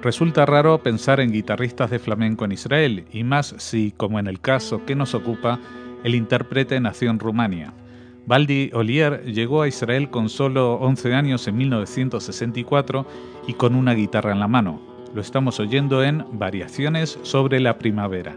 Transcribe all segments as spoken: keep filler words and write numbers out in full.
Resulta raro pensar en guitarristas de flamenco en Israel, y más si, como en el caso que nos ocupa, el intérprete nació en Rumania. Baldi Ollier llegó a Israel con solo once años en mil novecientos sesenta y cuatro y con una guitarra en la mano. Lo estamos oyendo en Variaciones sobre la primavera.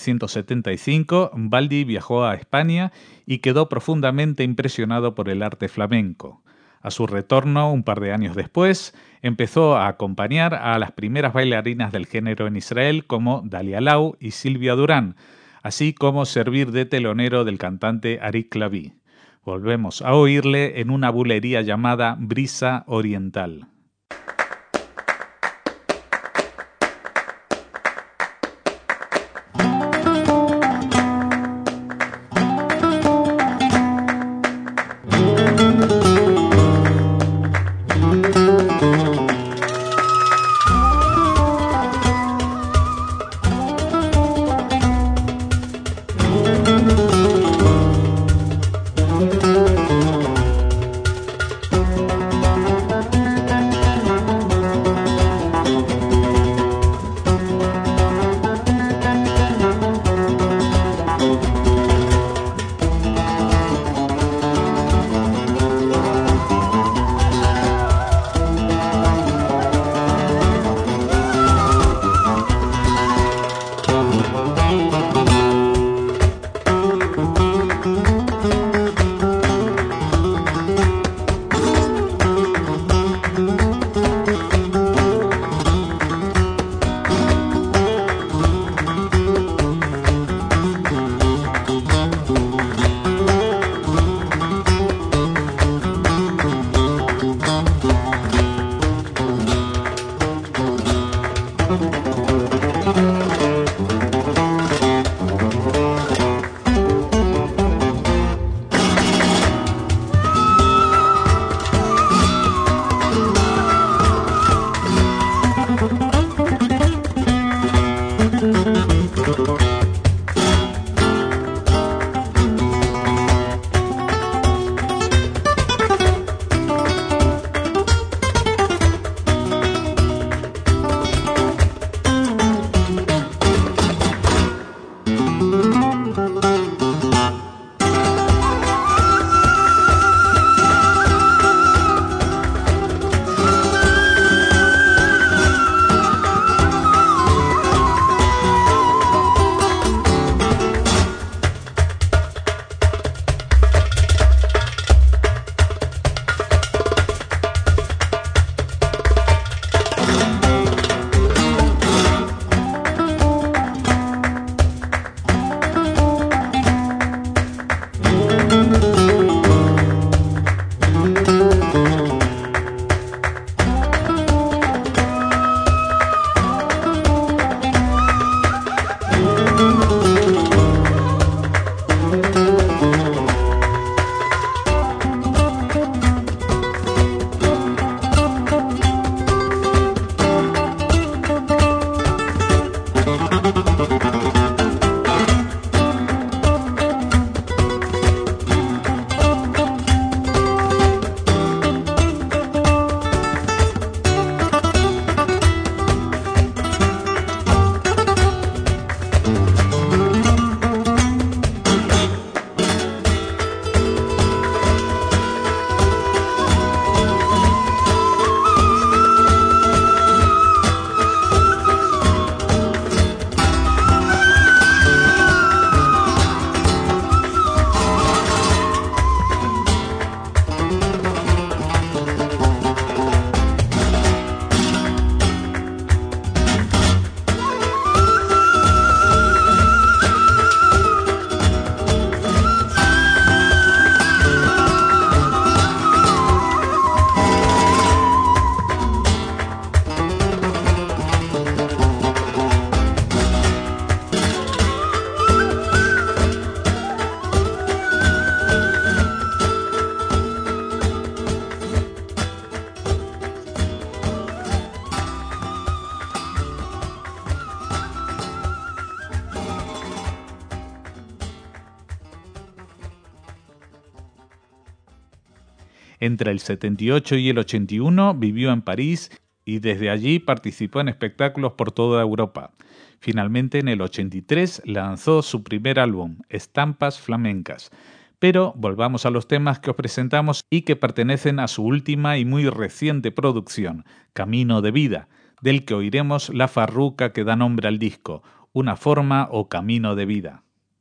novecientos setenta y cinco, Baldi viajó a España y quedó profundamente impresionado por el arte flamenco. A su retorno, un par de años después, empezó a acompañar a las primeras bailarinas del género en Israel como Dalia Lau y Silvia Durán, así como servir de telonero del cantante Arik Laví. Volvemos a oírle en una bulería llamada Brisa Oriental. Entre el setenta y ocho y el ochenta y uno vivió en París y desde allí participó en espectáculos por toda Europa. Finalmente, en el ochenta y tres lanzó su primer álbum, Estampas Flamencas. Pero volvamos a los temas que os presentamos y que pertenecen a su última y muy reciente producción, Camino de Vida, del que oiremos la farruca que da nombre al disco, una forma o camino de vida.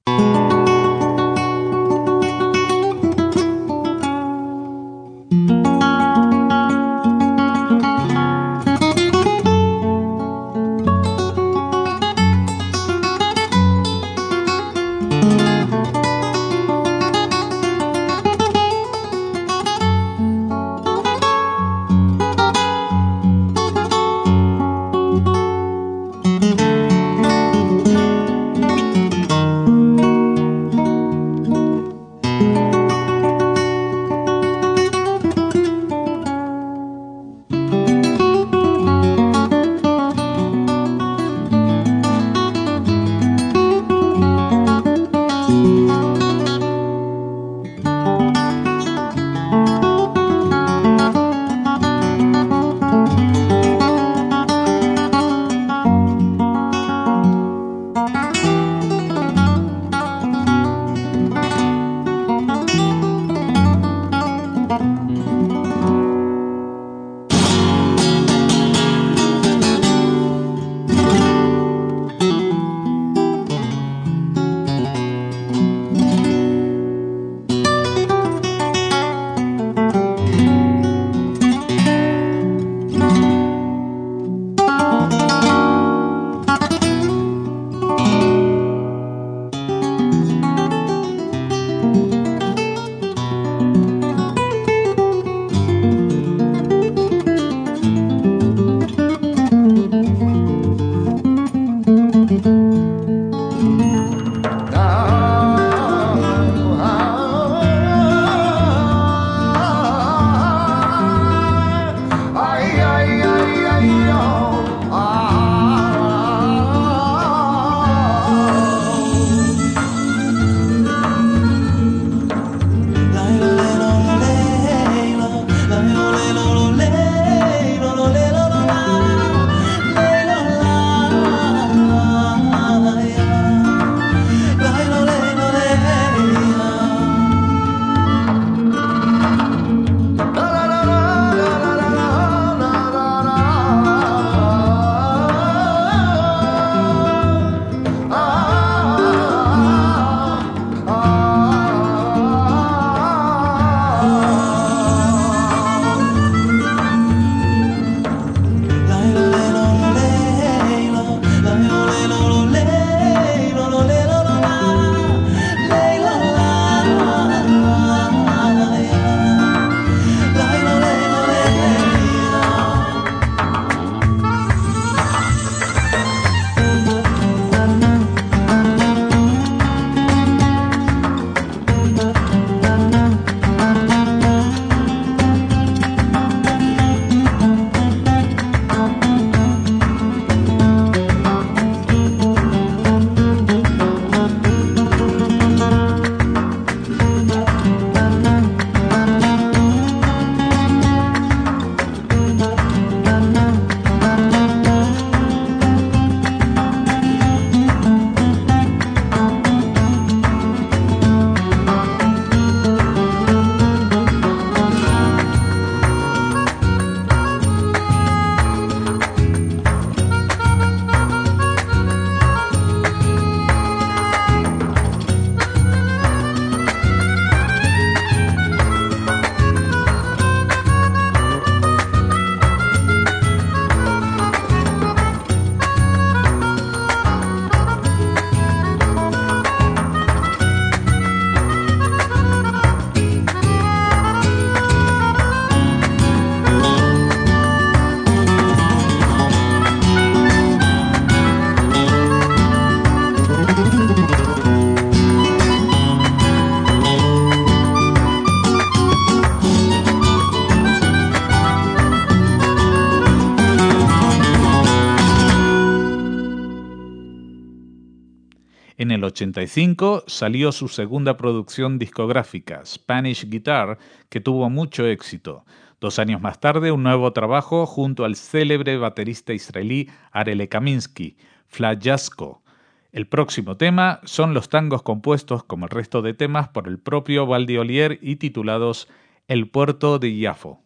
En el ochenta y cinco salió su segunda producción discográfica, Spanish Guitar, que tuvo mucho éxito. Dos años más tarde, un nuevo trabajo junto al célebre baterista israelí Arele Kaminsky, Flajasko. El próximo tema son los tangos compuestos, como el resto de temas, por el propio Valdi Olier y titulados El puerto de Yafo.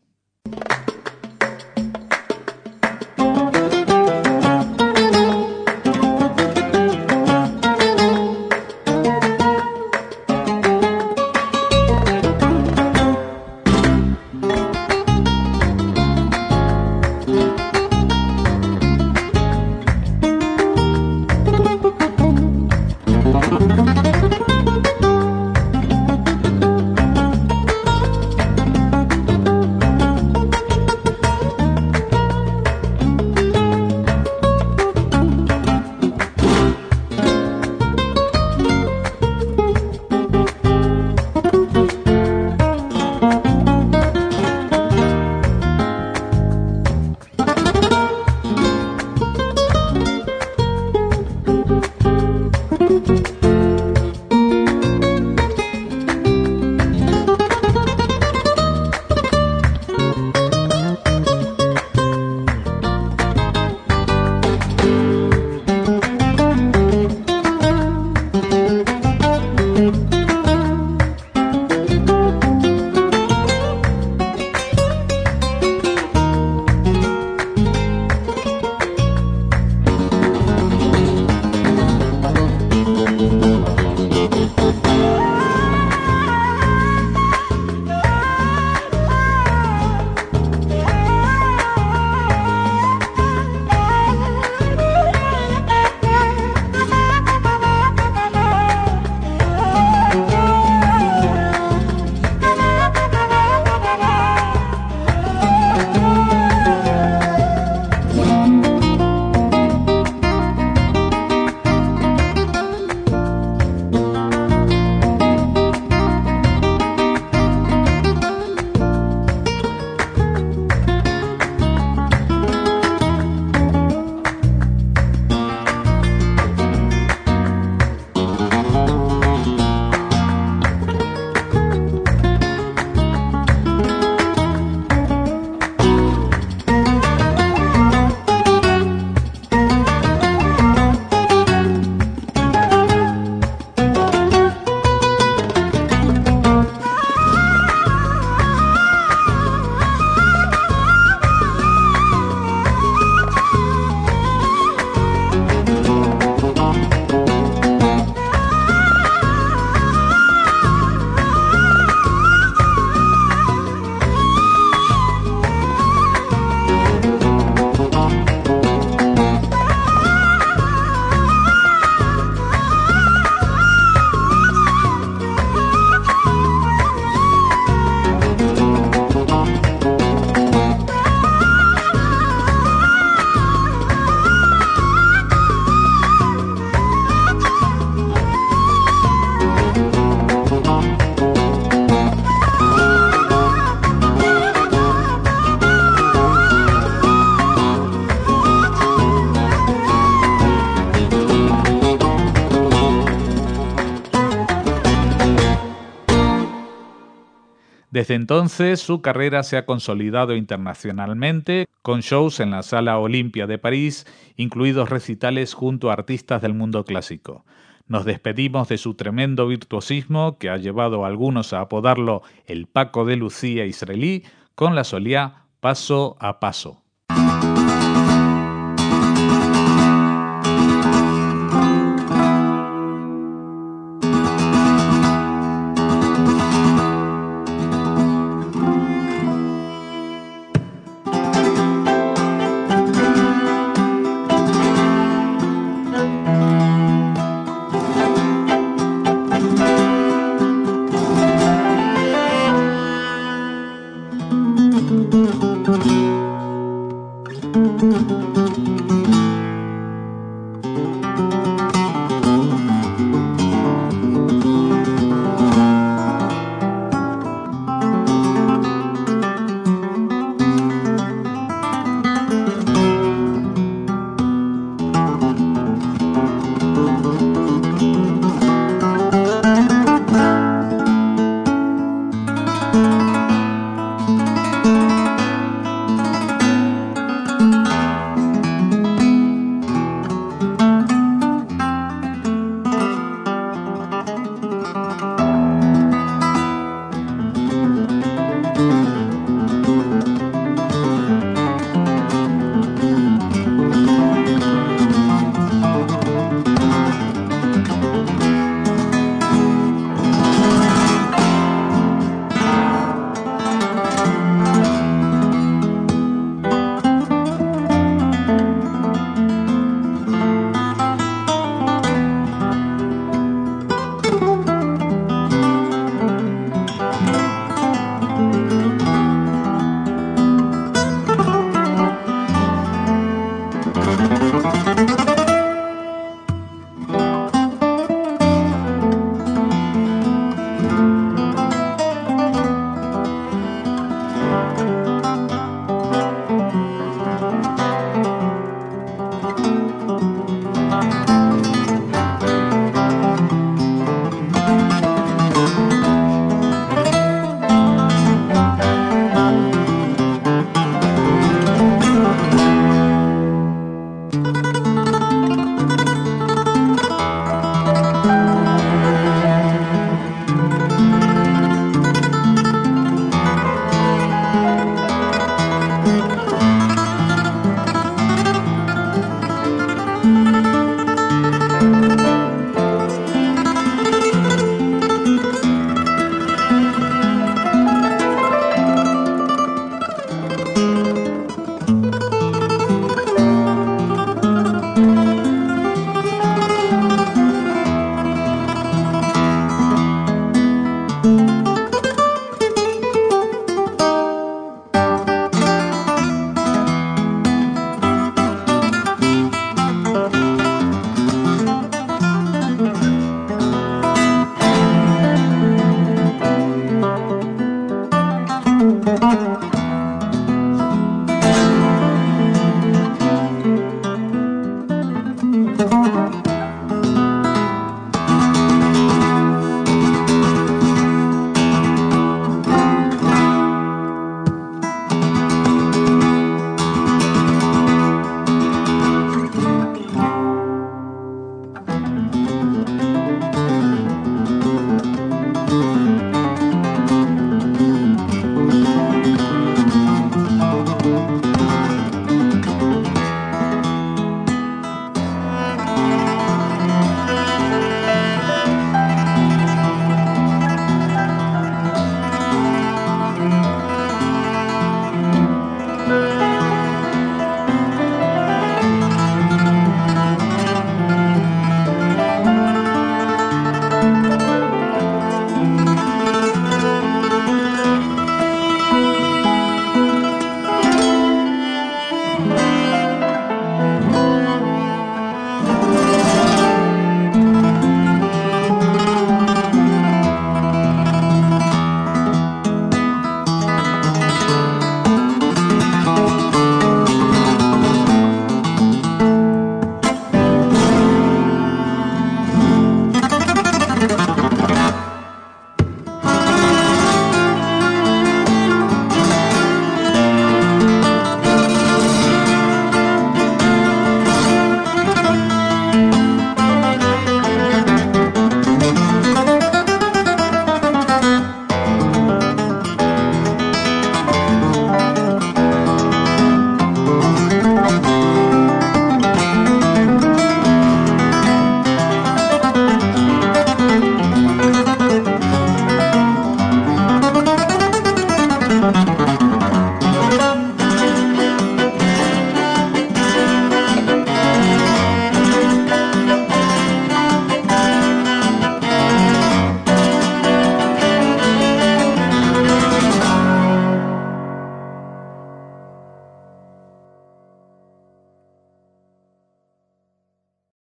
Desde entonces, su carrera se ha consolidado internacionalmente, con shows en la Sala Olimpia de París, incluidos recitales junto a artistas del mundo clásico. Nos despedimos de su tremendo virtuosismo, que ha llevado a algunos a apodarlo el Paco de Lucía israelí, con la solía Paso a Paso.